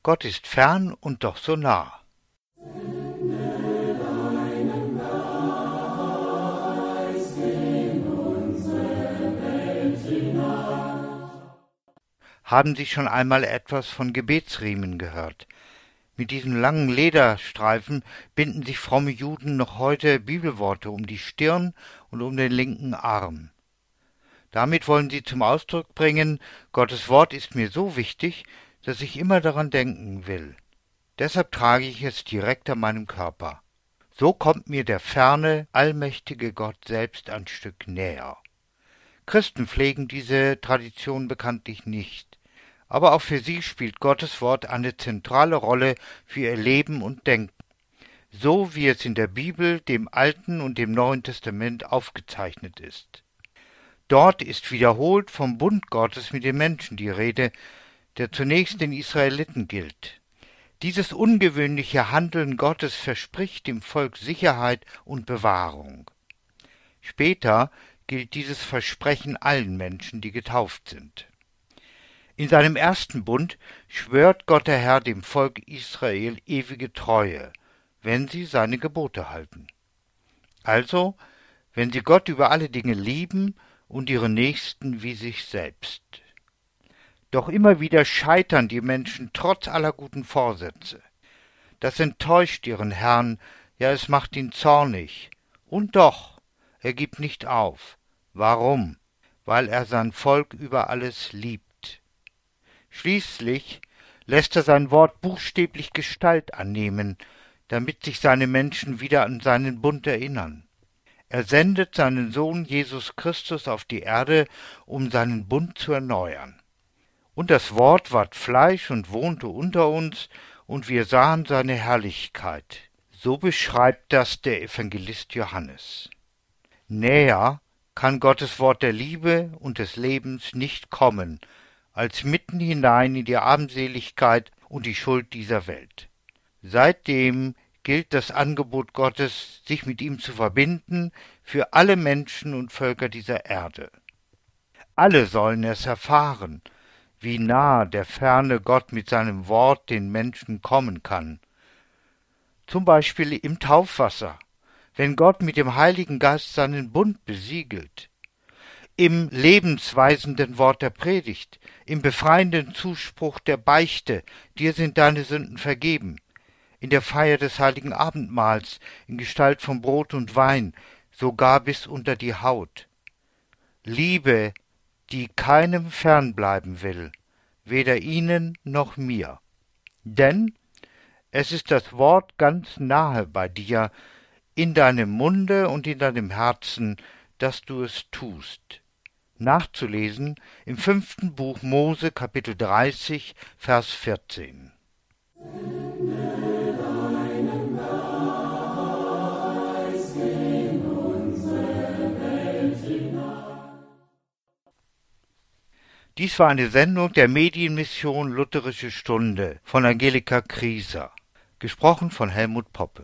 Gott ist fern und doch so nah. Haben Sie schon einmal etwas von Gebetsriemen gehört? Mit diesen langen Lederstreifen binden sich fromme Juden noch heute Bibelworte um die Stirn und um den linken Arm. Damit wollen sie zum Ausdruck bringen, Gottes Wort ist mir so wichtig, dass ich immer daran denken will. Deshalb trage ich es direkt an meinem Körper. So kommt mir der ferne, allmächtige Gott selbst ein Stück näher. Christen pflegen diese Tradition bekanntlich nicht, aber auch für sie spielt Gottes Wort eine zentrale Rolle für ihr Leben und Denken, so wie es in der Bibel, dem Alten und dem Neuen Testament aufgezeichnet ist. Dort ist wiederholt vom Bund Gottes mit den Menschen die Rede, der zunächst den Israeliten gilt. Dieses ungewöhnliche Handeln Gottes verspricht dem Volk Sicherheit und Bewahrung. Später gilt dieses Versprechen allen Menschen, die getauft sind. In seinem ersten Bund schwört Gott der Herr dem Volk Israel ewige Treue, wenn sie seine Gebote halten. Also, wenn sie Gott über alle Dinge lieben und ihre Nächsten wie sich selbst. Doch immer wieder scheitern die Menschen trotz aller guten Vorsätze. Das enttäuscht ihren Herrn, ja es macht ihn zornig. Und doch, er gibt nicht auf. Warum? Weil er sein Volk über alles liebt. Schließlich lässt er sein Wort buchstäblich Gestalt annehmen, damit sich seine Menschen wieder an seinen Bund erinnern. Er sendet seinen Sohn Jesus Christus auf die Erde, um seinen Bund zu erneuern. Und das Wort ward Fleisch und wohnte unter uns, und wir sahen seine Herrlichkeit. So beschreibt das der Evangelist Johannes. Näher kann Gottes Wort der Liebe und des Lebens nicht kommen, als mitten hinein in die Armseligkeit und die Schuld dieser Welt. Seitdem gilt das Angebot Gottes, sich mit ihm zu verbinden, für alle Menschen und Völker dieser Erde. Alle sollen es erfahren, wie nah der ferne Gott mit seinem Wort den Menschen kommen kann. Zum Beispiel im Taufwasser, wenn Gott mit dem Heiligen Geist seinen Bund besiegelt, im lebensweisenden Wort der Predigt, im befreienden Zuspruch der Beichte, dir sind deine Sünden vergeben, in der Feier des heiligen Abendmahls, in Gestalt von Brot und Wein, sogar bis unter die Haut. Liebe, die keinem fernbleiben will, weder ihnen noch mir. Denn es ist das Wort ganz nahe bei dir, in deinem Munde und in deinem Herzen, dass du es tust. Nachzulesen im 5. Buch Mose, Kapitel 30, Vers 14. Dies war eine Sendung der Medienmission Lutherische Stunde von Angelika Krieser, gesprochen von Helmut Poppe.